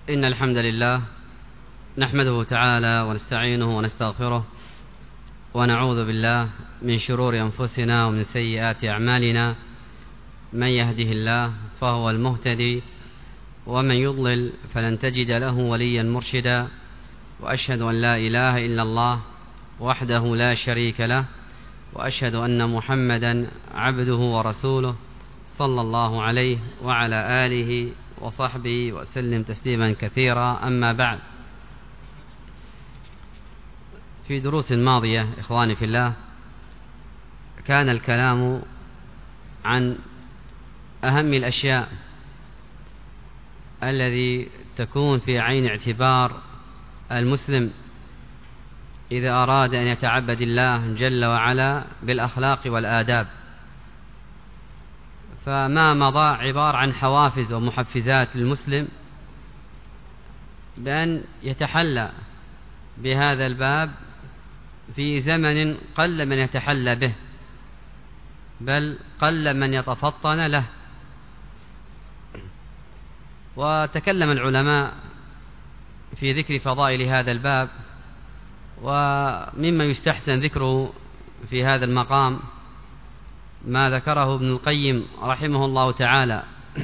إن الحمد لله نحمده تعالى ونستعينه ونستغفره ونعوذ بالله من شرور أنفسنا ومن سيئات أعمالنا. من يهده الله فهو المهتدي ومن يضلل فلن تجد له وليا مرشدا، وأشهد أن لا إله إلا الله وحده لا شريك له، وأشهد أن محمدا عبده ورسوله صلى الله عليه وعلى آله وصحبه وسلم تسليما كثيرا. أما بعد، في دروس ماضية إخواني في الله كان الكلام عن أهم الأشياء الذي تكون في عين اعتبار المسلم إذا أراد أن يتعبد الله جل وعلا بالأخلاق والآداب. فما مضى عبارة عن حوافز ومحفزات للمسلم بأن يتحلى بهذا الباب في زمن قل من يتحلى به، بل قل من يتفطن له. وتكلم العلماء في ذكر فضائل هذا الباب، ومما يستحسن ذكره في هذا المقام ما ذكره ابن القيم رحمه الله تعالى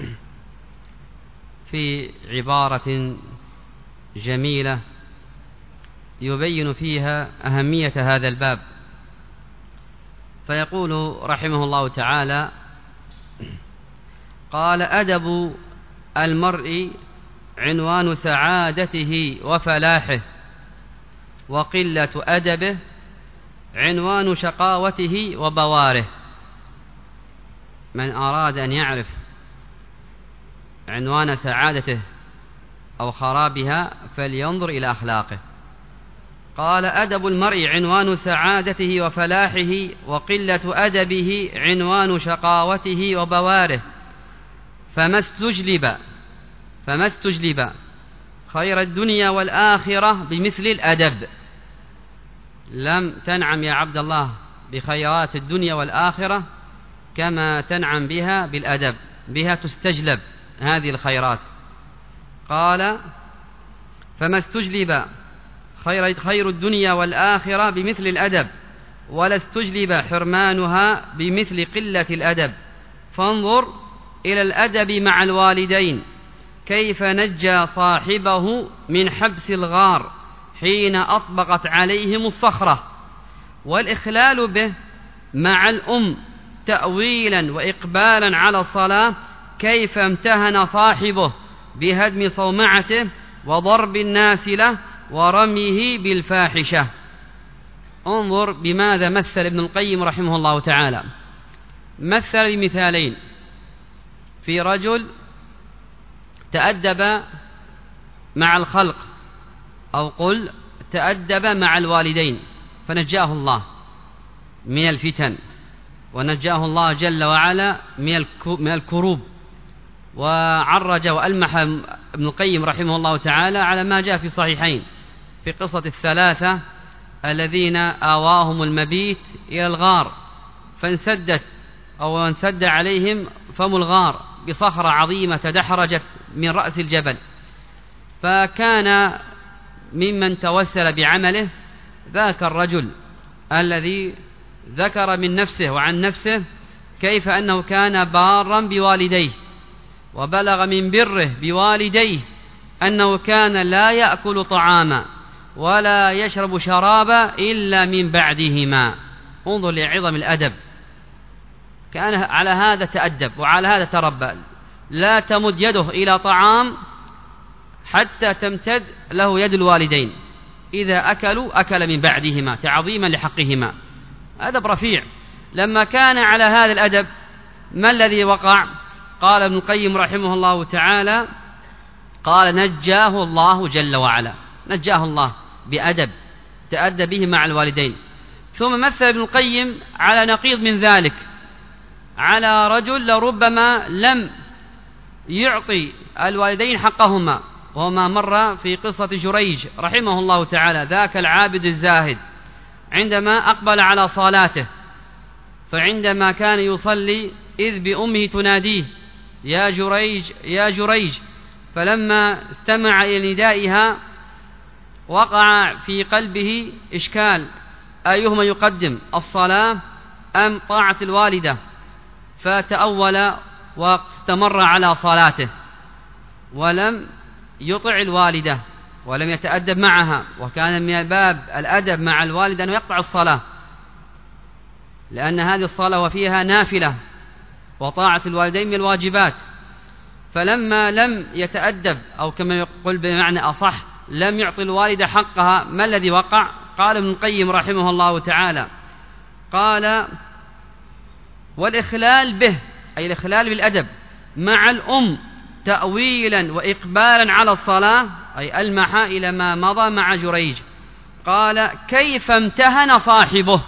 في عبارة جميلة يبين فيها أهمية هذا الباب. فيقول رحمه الله تعالى: قال: أدب المرء عنوان سعادته وفلاحه، وقلة أدبه عنوان شقاوته وبواره. من أراد أن يعرف عنوان سعادته أو خرابها فلينظر إلى أخلاقه. قال: أدب المرء عنوان سعادته وفلاحه، وقلة أدبه عنوان شقاوته وبواره. فما استجلب خير الدنيا والآخرة بمثل الأدب. لم تنعم يا عبد الله بخيرات الدنيا والآخرة كما تنعم بها بالأدب، بها تستجلب هذه الخيرات. قال: فما استجلب خير الدنيا والآخرة بمثل الأدب، ولا استجلب حرمانها بمثل قلة الأدب. فانظر إلى الأدب مع الوالدين، كيف نجى صاحبه من حبس الغار حين أطبقت عليهم الصخرة. والإخلال به مع الأم تأويلا وإقبالا على الصلاة، كيف امتهن صاحبه بهدم صومعته وضرب الناس له ورميه بالفاحشة. انظر بماذا مثل ابن القيم رحمه الله تعالى. مثل بمثالين: في رجل تأدب مع الخلق، أو قل تأدب مع الوالدين فنجاه الله من الفتن، ونجاه الله جل وعلا من الكروب. وعرج وألمح ابن القيم رحمه الله تعالى على ما جاء في الصحيحين في قصة الثلاثة الذين آواهم المبيت إلى الغار، فانسد عليهم فم الغار بصخرة عظيمة تدحرجت من رأس الجبل. فكان ممن توسل بعمله ذاك الرجل الذي ذكر من نفسه وعن نفسه كيف أنه كان بارا بوالديه، وبلغ من بره بوالديه أنه كان لا يأكل طعاما ولا يشرب شرابا إلا من بعدهما. انظر لعظم الأدب، كان على هذا تأدب وعلى هذا تربى. لا تمد يده إلى طعام حتى تمتد له يد الوالدين، إذا أكلوا أكل من بعدهما تعظيما لحقهما. أدب رفيع. لما كان على هذا الأدب ما الذي وقع؟ قال ابن القيم رحمه الله تعالى: قال: نجاه الله جل وعلا، نجاه الله بأدب تأدب به مع الوالدين. ثم مثل ابن القيم على نقيض من ذلك، على رجل لربما لم يعطي الوالدين حقهما، وما مر في قصة جريج رحمه الله تعالى، ذاك العابد الزاهد عندما أقبل على صلاته، فعندما كان يصلي إذ بأمه تناديه: يا جريج يا جريج، فلما استمع إلى ندائها وقع في قلبه إشكال أيهما يقدم، الصلاة أم طاعة الوالدة، فتأول واستمر على صلاته ولم يطع الوالدة ولم يتأدب معها. وكان من باب الأدب مع الوالد أنه يقطع الصلاة، لأن هذه الصلاة وفيها نافلة، وطاعة الوالدين من الواجبات. فلما لم يتأدب، أو كما يقول بمعنى أصح لم يعطي الوالدة حقها، ما الذي وقع؟ قال ابن القيم رحمه الله تعالى، قال: والإخلال به، أي الإخلال بالأدب مع الأم تأويلا وإقبالا على الصلاة، أي ألمح إلى ما مضى مع جريج. قال: كيف امتهن صاحبه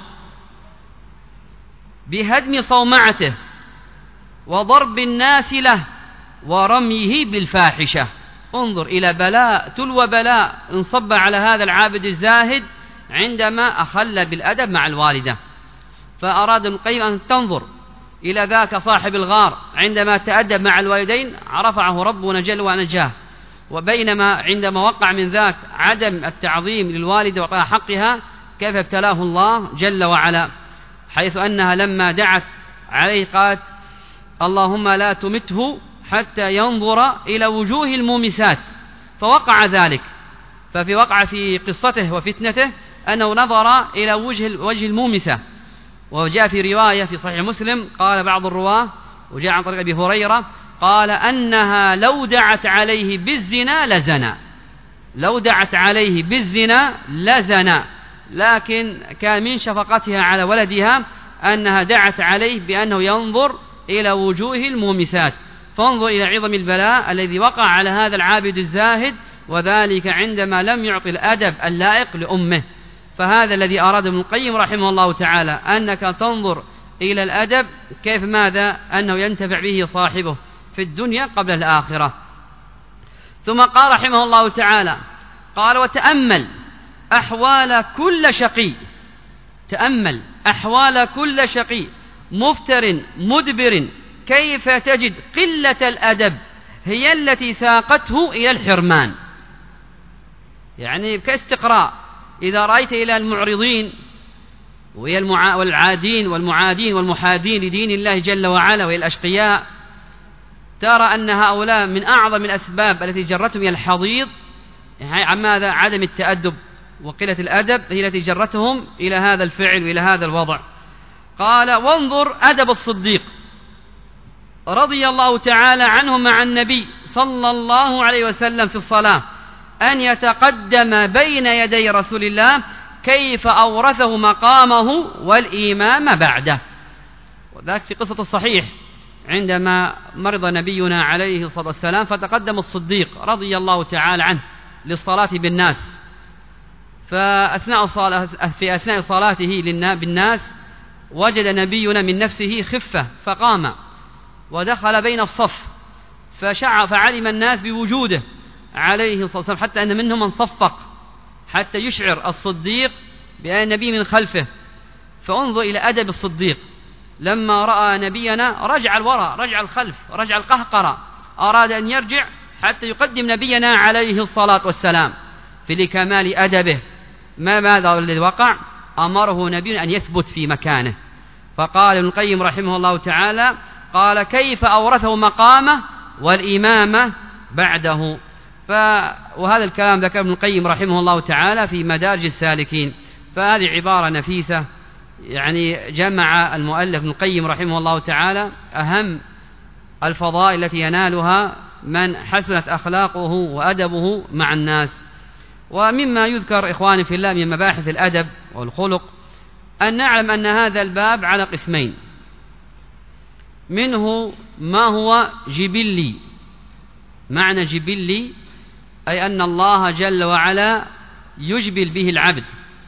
بهدم صومعته وضرب الناس له ورميه بالفاحشة. انظر إلى بلاء تلو بلاء انصب على هذا العابد الزاهد عندما أخل بالأدب مع الوالدة. فأراد ابن القيم أن تنظر إلى ذاك صاحب الغار عندما تأدب مع الوالدين رفعه ربنا جل ونجاه، وبينما عندما وقع من ذاك عدم التعظيم للوالدة وإعطاء حقها كيف ابتلاه الله جل وعلا، حيث أنها لما دعت عليه قالت: اللهم لا تمته حتى ينظر إلى وجوه المومسات، فوقع ذلك. ففي وقع في قصته وفتنته أنه نظر إلى وجه المومسة. وجاء في رواية في صحيح مسلم قال بعض الرواة، وجاء عن طريق أبي هريرة، قال أنها لو دعت عليه بالزنا لزنا، لو دعت عليه بالزنا لزنا، لكن كان من شفقتها على ولدها أنها دعت عليه بأنه ينظر إلى وجوه المومسات. فانظر إلى عظم البلاء الذي وقع على هذا العابد الزاهد، وذلك عندما لم يعطي الأدب اللائق لأمه. فهذا الذي أراد ابن القيم رحمه الله تعالى، أنك تنظر إلى الأدب كيف ماذا أنه ينتفع به صاحبه في الدنيا قبل الآخرة. ثم قال رحمه الله تعالى، قال: وتأمل أحوال كل شقي، تأمل أحوال كل شقي مفتر مدبر، كيف تجد قلة الأدب هي التي ساقته إلى الحرمان. يعني كاستقراء، إذا رأيت إلى المعرضين والعادين والمعادين والمحادين لدين الله جل وعلا وإلى الأشقياء، ترى أن هؤلاء من أعظم الأسباب التي جرتهم إلى الحضيض عن ماذا؟ عدم التأدب وقلة الأدب هي التي جرتهم إلى هذا الفعل وإلى هذا الوضع. قال: وانظر أدب الصديق رضي الله تعالى عنه مع النبي صلى الله عليه وسلم في الصلاة، أن يتقدم بين يدي رسول الله، كيف أورثه مقامه والإمام بعده. وذلك في قصة الصحيح عندما مرض نبينا عليه الصلاة والسلام، فتقدم الصديق رضي الله تعالى عنه للصلاة بالناس، في أثناء صلاته بالناس وجد نبينا من نفسه خفة، فقام ودخل بين الصف، فعلم الناس بوجوده عليه الصلاة والسلام، حتى أن منهم من صفق حتى يشعر الصديق بأن النبي من خلفه. فانظر إلى أدب الصديق، لما رأى نبينا رجع الوراء، رجع الخلف، رجع القهقرة، أراد أن يرجع حتى يقدم نبينا عليه الصلاة والسلام. في لكمال أدبه ماذا الذي وقع؟ أمره نبينا أن يثبت في مكانه. فقال ابن القيم رحمه الله تعالى، قال: كيف أورثه مقامه والإمامة بعده. وهذا الكلام ذكر ابن القيم رحمه الله تعالى في مدارج السالكين. فهذه عبارة نفيسة، يعني جمع المؤلف ابن القيم رحمه الله تعالى أهم الفضائل التي ينالها من حسنت أخلاقه وأدبه مع الناس. ومما يذكر إخواني في الله من مباحث الأدب والخلق أن نعلم أن هذا الباب على قسمين، منه ما هو جبلي. معنى جبلي أي أن الله جل وعلا يجبل به العبد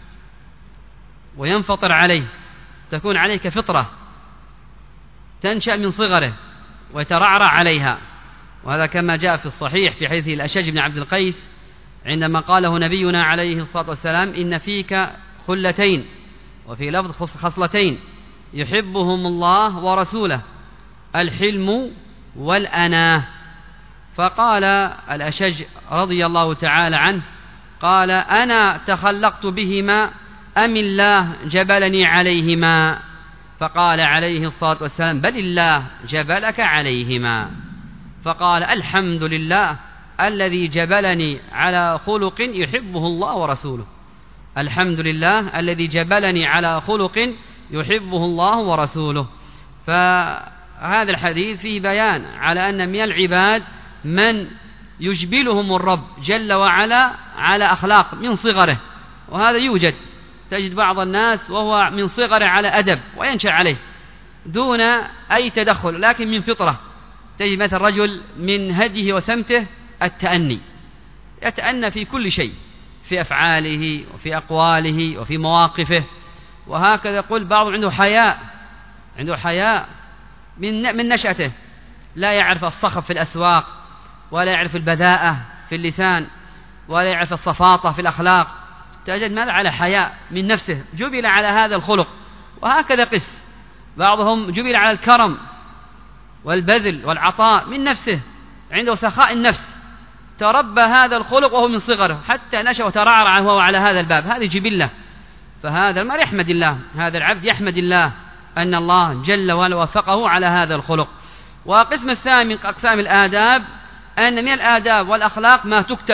وينفطر عليه، تكون عليه كفطرة تنشأ من صغره ويترعرع عليها. وهذا كما جاء في الصحيح في حديث الأشج بن عبد القيس عندما قاله نبينا عليه الصلاة والسلام: إن فيك خلتين، وفي لفظ خصلتين يحبهم الله ورسوله، الحلم والأناه. فقال الأشج رضي الله تعالى عنه قال: أنا تخلقت بهما أم الله جبلني عليهما؟ فقال عليه الصلاة والسلام: بل الله جبلك عليهما. فقال: الحمد لله الذي جبلني على خلق يحبه الله ورسوله. الحمد لله الذي جبلني على خلق يحبه الله ورسوله. فهذا الحديث فيه بيان على أن من العباد من يجبلهم الرب جل وعلا على أخلاق من صغره، وهذا يوجد. تجد بعض الناس وهو من صغره على أدب وينشأ عليه دون أي تدخل، لكن من فطرة. تجد مثل رجل من هديه وسمته التأني، يتأنى في كل شيء، في أفعاله وفي أقواله وفي مواقفه. وهكذا يقول بعض عنده حياء من نشأته، لا يعرف الصخب في الأسواق، ولا يعرف البذاءة في اللسان، ولا يعرف الصفاطة في الأخلاق. تجد ماذا؟ على حياء من نفسه، جبل على هذا الخلق. وهكذا قس بعضهم جبل على الكرم والبذل والعطاء من نفسه، عنده سخاء النفس، تربى هذا الخلق وهو من صغره حتى نشأ وترعرع وهو على هذا الباب. هذه جبلة. فهذا المرء يحمد الله، هذا العبد يحمد الله أن الله جل وعلا وفقه على هذا الخلق. وقسم الثاني من أقسام الآداب أن من الآداب والأخلاق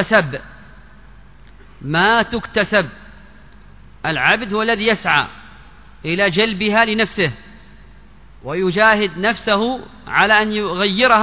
ما تكتسب. العبد هو الذي يسعى إلى جلبها لنفسه ويجاهد نفسه على أن يغيرها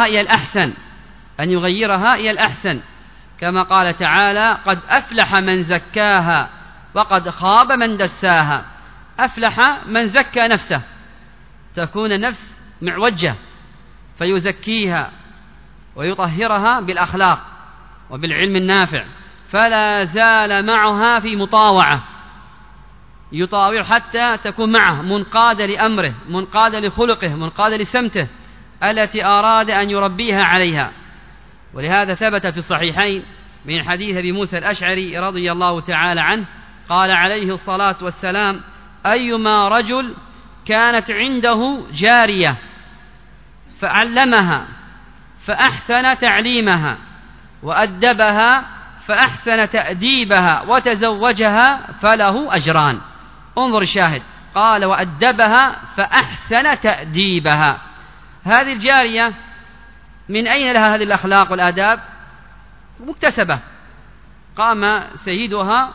إلى الأحسن، كما قال تعالى: قد أفلح من زكاها وقد خاب من دساها. أفلح من زكى نفسه، تكون النفس معوجة فيزكيها ويطهرها بالأخلاق وبالعلم النافع، فلا زال معها في مطاوعة، يطاوع حتى تكون معه منقادة لأمره، منقادة لخلقه، منقادة لسمته التي أراد أن يربيها عليها. ولهذا ثبت في الصحيحين من حديث أبي موسى الأشعري رضي الله تعالى عنه قال عليه الصلاة والسلام: أيما رجل كانت عنده جارية فعلمها فأحسن تعليمها وأدبها فأحسن تأديبها وتزوجها فله أجران. انظر الشاهد، قال: وأدبها فأحسن تأديبها. هذه الجارية من أين لها هذه الأخلاق والآداب؟ مكتسبة. قام سيدها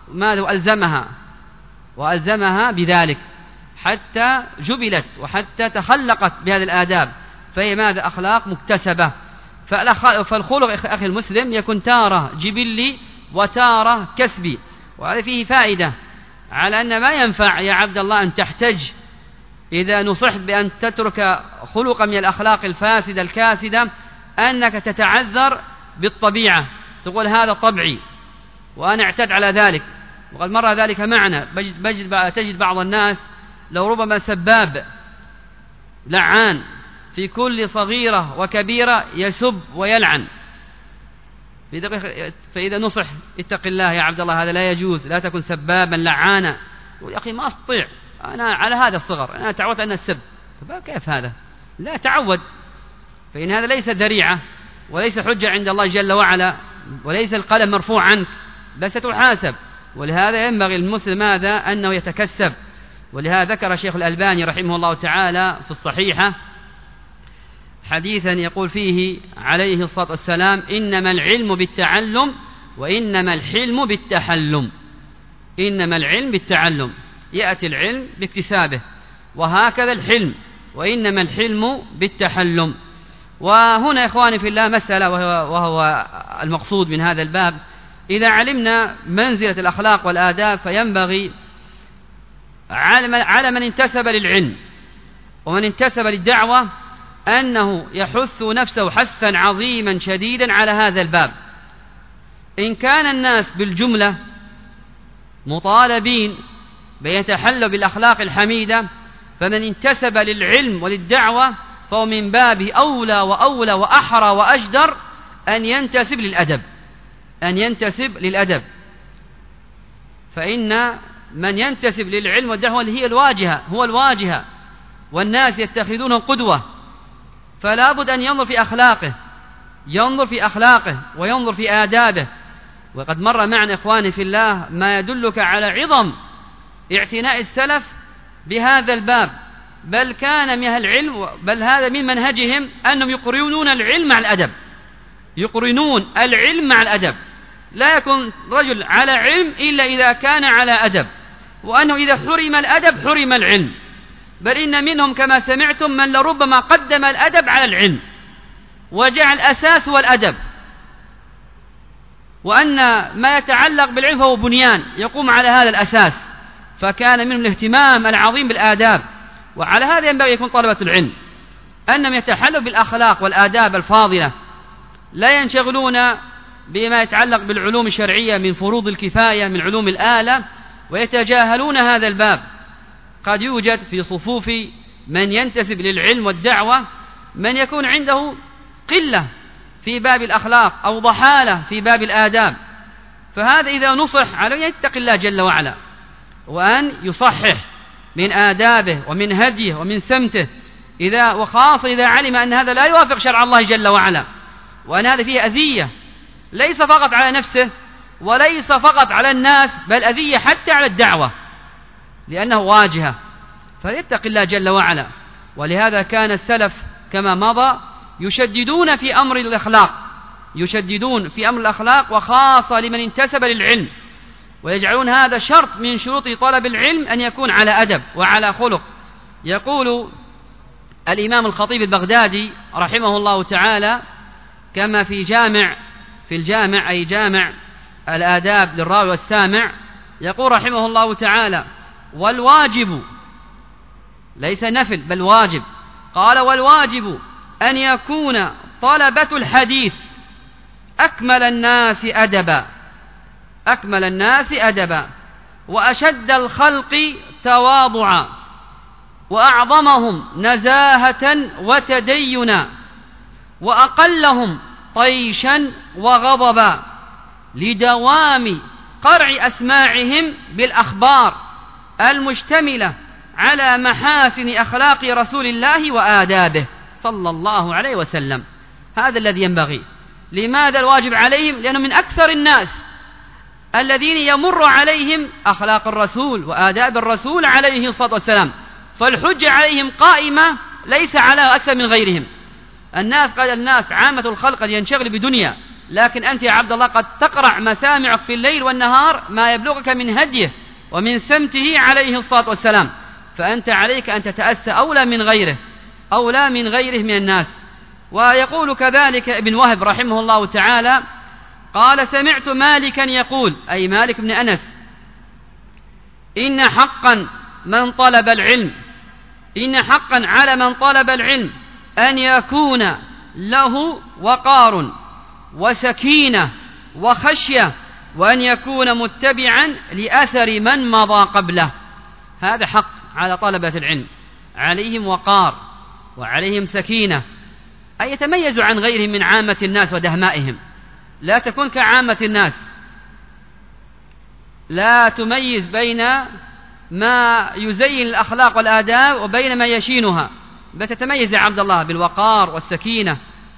وألزمها بذلك حتى جبلت وحتى تخلقت بهذه الآداب، فهي ماذا؟ أخلاق مكتسبة. فالخلق أخي المسلم يكون تارة جبلي وتارة كسبي. وهذا فيه فائدة على أن ما ينفع يا عبد الله أن تحتج إذا نصحت بأن تترك خلقا من الأخلاق الفاسدة الكاسدة، أنك تتعذر بالطبيعة، تقول هذا طبعي وأنا اعتد على ذلك. وقد مر ذلك معنا. تجد بعض الناس لو ربما سباب لعان في كل صغيرة وكبيرة يسب ويلعن، فإذا نصح: اتق الله يا عبد الله، هذا لا يجوز، لا تكن سبابا لعانا. يقول: يا أخي ما أستطيع، أنا على هذا الصغر، أنا تعودت أن السب. كيف هذا؟ لا تعود، فإن هذا ليس ذريعة وليس حجة عند الله جل وعلا، وليس القلم مرفوع عنك، بل ستحاسب. ولهذا ينبغي للمسلم ماذا؟ أنه يتكسب. ولهذا ذكر شيخ الألباني رحمه الله تعالى في الصحيحة حديثا يقول فيه عليه الصلاة والسلام: إنما العلم بالتعلم وإنما الحلم بالتحلم. إنما العلم بالتعلم، يأتي العلم باكتسابه، وهكذا الحلم، وإنما الحلم بالتحلم. وهنا يا إخواني في الله مسألة، وهو المقصود من هذا الباب: إذا علمنا منزلة الأخلاق والآداب فينبغي على من انتسب للعلم ومن انتسب للدعوة أنه يحث نفسه حثا عظيما شديدا على هذا الباب. إن كان الناس بالجملة مطالبين بأن يتحلوا بالأخلاق الحميدة، فمن انتسب للعلم وللدعوة فهو من باب أولى وأولى وأحرى وأجدر أن ينتسب للأدب. فإن من ينتسب للعلم والدعوة هو الواجهة، والناس يتخذونه قدوة، فلا بد أن ينظر في أخلاقه ينظر في أخلاقه وينظر في آدابه. وقد مر معنا إخواني في الله ما يدلك على عظم اعتناء السلف بهذا الباب، بل كان من العلم، بل هذا من منهجهم أنهم يقرنون العلم مع الأدب، يقرنون العلم مع الأدب. لا يكون رجل على علم إلا إذا كان على أدب، وأنه إذا حرم الأدب حرم العلم. بل إن منهم كما سمعتم من لربما قدم الأدب على العلم وجعل الأساس هو الأدب، وأن ما يتعلق بالعلم فهو بنيان يقوم على هذا الأساس. فكان منهم الاهتمام العظيم بالآداب. وعلى هذا ينبغي يكون طلبة العلم أنهم يتحلوا بالأخلاق والآداب الفاضلة، لا ينشغلون بما يتعلق بالعلوم الشرعية من فروض الكفاية من علوم الآلة ويتجاهلون هذا الباب. قد يوجد في صفوف من ينتسب للعلم والدعوة من يكون عنده قلة في باب الأخلاق أو ضحالة في باب الآداب، فهذا إذا نصح عليه يتقي الله جل وعلا، وأن يصحح من آدابه ومن هديه ومن سمته، وخاصة إذا علم أن هذا لا يوافق شرع الله جل وعلا، وأن هذا فيه أذية ليس فقط على نفسه وليس فقط على الناس، بل أذية حتى على الدعوة لأنه واجهة، فليتقي الله جل وعلا. ولهذا كان السلف كما مضى يشددون في أمر الأخلاق، يشددون في أمر الأخلاق، وخاصة لمن انتسب للعلم، ويجعلون هذا شرط من شروط طلب العلم أن يكون على أدب وعلى خلق. يقول الإمام الخطيب البغدادي رحمه الله تعالى كما في الجامع أي جامع الآداب للراوي والسامع، يقول رحمه الله تعالى: والواجب ليس نفل بل واجب، قال: والواجب أن يكون طلبة الحديث أكمل الناس أدبا وأشد الخلق تواضعا وأعظمهم نزاهة وتدينا وأقلهم طيشا وغضبا، لدوام قرع أسماعهم بالأخبار المشتملة على محاسن أخلاق رسول الله وآدابه صلى الله عليه وسلم. هذا الذي ينبغي. لماذا الواجب عليهم؟ لأنه من أكثر الناس الذين يمر عليهم أخلاق الرسول وآداب الرسول عليه الصلاة والسلام، فالحجة عليهم قائمة ليس على أكثر من غيرهم. الناس عامة الخلق قد ينشغل بدنيا، لكن أنت يا عبد الله قد تقرع مسامعك في الليل والنهار ما يبلغك من هديه ومن سمته عليه الصلاة والسلام، فأنت عليك أن تتأسى أولى من غيره من الناس. ويقول كذلك ابن وهب رحمه الله تعالى قال: سمعت مالكا يقول، أي مالك بن أنس: إن حقا على من طلب العلم أن يكون له وقار وسكينة وخشية، وأن يكون متبعا لأثر من مضى قبله. هذا حق على طلبة العلم، عليهم وقار وعليهم سكينة، أي يتميز عن غيرهم من عامة الناس ودهمائهم. لا تكون كعامة الناس، لا تميز بين ما يزين الأخلاق والآداب وبين ما يشينها، بل تتميز يا عبد الله بالوقار والسكينة.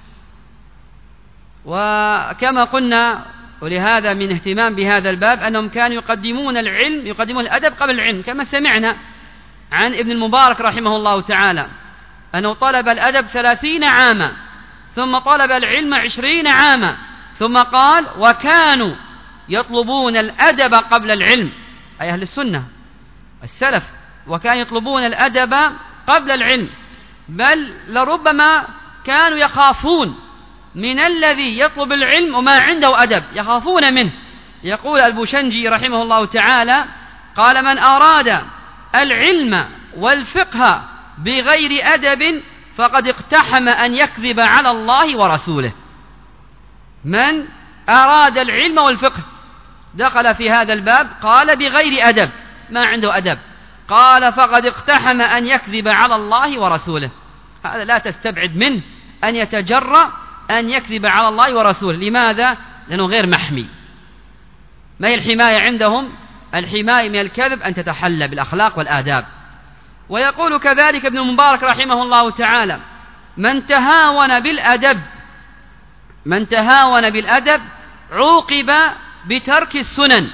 وكما قلنا، ولهذا من اهتمام بهذا الباب أنهم كانوا يقدمون الأدب قبل العلم، كما سمعنا عن ابن المبارك رحمه الله تعالى أنه طلب الأدب 30 عاما، ثم طلب العلم 20 عاما، ثم قال: وكانوا يطلبون الأدب قبل العلم، أي أهل السنة السلف، وكانوا يطلبون الأدب قبل العلم، بل لربما كانوا يخافون من الذي يطلب العلم وما عنده أدب، يخافون منه. يقول البوشنجي رحمه الله تعالى قال: من أراد العلم والفقه بغير أدب فقد اقتحم أن يكذب على الله ورسوله. من أراد العلم والفقه دخل في هذا الباب، قال بغير أدب، ما عنده أدب، قال فقد اقتحم أن يكذب على الله ورسوله. هذا لا تستبعد منه أن يتجرأ أن يكذب على الله ورسوله. لماذا؟ لأنه غير محمي. ما هي الحماية عندهم؟ الحماية من الكذب أن تتحلى بالأخلاق والآداب. ويقول كذلك ابن المبارك رحمه الله تعالى: من تهاون بالأدب من تهاون بالأدب عوقب بترك السنن،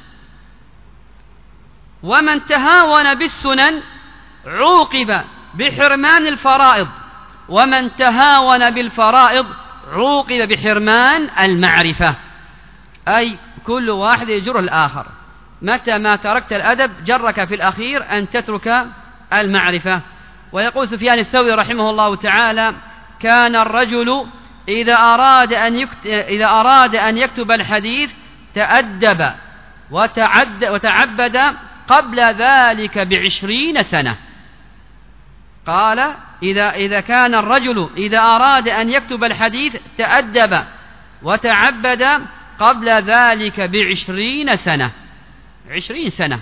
ومن تهاون بالسنن عوقب بحرمان الفرائض، ومن تهاون بالفرائض عوقب بحرمان المعرفة. أي كل واحد يجر الآخر، متى ما تركت الأدب جرك في الأخير أن تترك المعرفة. ويقول سفيان الثوري رحمه الله تعالى: كان الرجل إذا أراد أن يكتب الحديث تأدب وتعبد قبل ذلك ب20 سنة. قال: إذا كان الرجل إذا أراد أن يكتب الحديث تأدب وتعبد قبل ذلك ب20 سنة. 20 سنة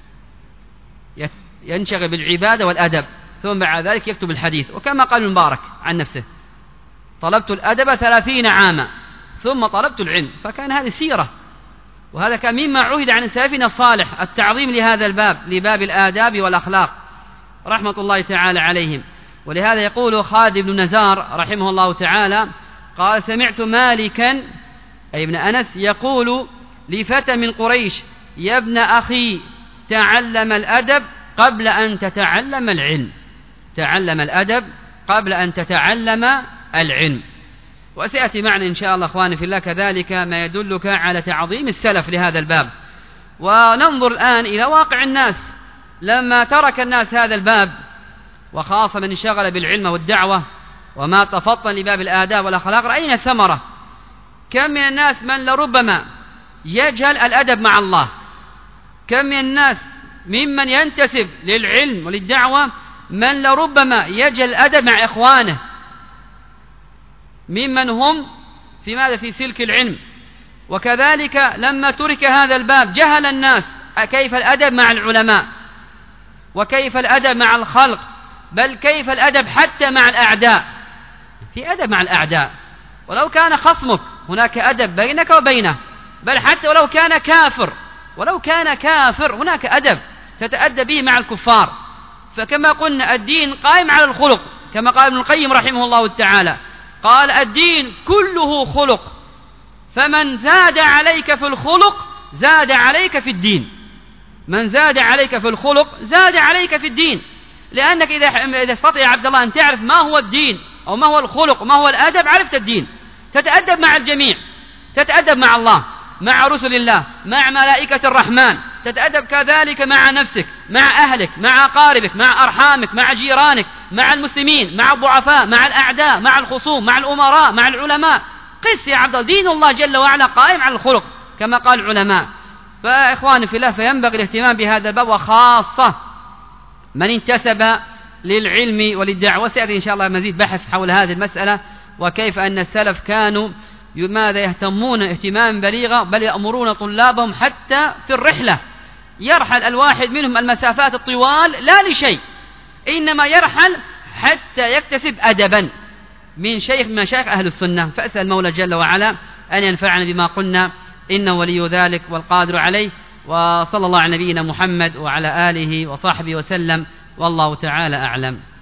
ينشغل بالعبادة والأدب، ثم بعد ذلك يكتب الحديث. وكما قال المبارك عن نفسه: طلبت الأدب 30 عاما ثم طلبت العلم. فكان هذه سيرة، وهذا كان مما عهد عن سلفنا الصالح التعظيم لهذا الباب، لباب الآداب والأخلاق رحمة الله تعالى عليهم. ولهذا يقول خالد بن نزار رحمه الله تعالى قال: سمعت مالكا أي ابن أنس يقول لفتى من قريش: يا ابن أخي تعلم الأدب قبل أن تتعلم العلم. تعلم الأدب قبل أن تتعلم العلم. وسيأتي معنا إن شاء الله أخواني في الله كذلك ما يدلك على تعظيم السلف لهذا الباب. وننظر الآن إلى واقع الناس لما ترك الناس هذا الباب، وخاصة من انشغل بالعلم والدعوة وما تفطن لباب الآداب والأخلاق، رأينا ثمرة. كم من الناس من لربما يجهل الأدب مع الله، كم من الناس ممن ينتسب للعلم وللدعوة من لربما يجهل الأدب مع إخوانه ممن هم في سلك العلم. وكذلك لما ترك هذا الباب جهل الناس كيف الأدب مع العلماء، وكيف الأدب مع الخلق، بل كيف الأدب حتى مع الأعداء. في أدب مع الأعداء، ولو كان خصمك هناك أدب بينك وبينه، بل حتى ولو كان كافر هناك أدب تتأدب به مع الكفار. فكما قلنا الدين قائم على الخلق، كما قال ابن القيم رحمه الله تعالى قال: الدين كله خلق، فمن زاد عليك في الخلق زاد عليك في الدين. من زاد عليك في الخلق زاد عليك في الدين. لأنك إذا استطيع يا عبد الله أن تعرف ما هو الدين أو ما هو الخلق وما هو الأدب، عرفت الدين. تتأدب مع الجميع، تتأدب مع الله، مع رسل الله، مع ملائكة الرحمن، تتأدب كذلك مع نفسك، مع أهلك، مع أقاربك، مع أرحامك، مع جيرانك، مع المسلمين، مع الضعفاء، مع الأعداء، مع الخصوم، مع الأمراء، مع العلماء. قس يا عبد الله، دين الله جل وعلا قائم على الخلق كما قال العلماء. فإخواني في الله، فينبغي الاهتمام بهذا الباب، وخاصة من انتسب للعلم وللدعوة. سيأتي إن شاء الله مزيد بحث حول هذه المسألة، وكيف أن السلف كانوا ماذا يهتمون اهتماما بليغا، بل يأمرون طلابهم حتى في الرحلة يرحل الواحد منهم المسافات الطوال لا لشيء، إنما يرحل حتى يكتسب أدبا من شيخ من مشايخ أهل السنة. فأسأل المولى جل وعلا أن ينفعنا بما قلنا، إنه ولي ذلك والقادر عليه. وصلى الله على نبينا محمد وعلى آله وصحبه وسلم، والله تعالى أعلم.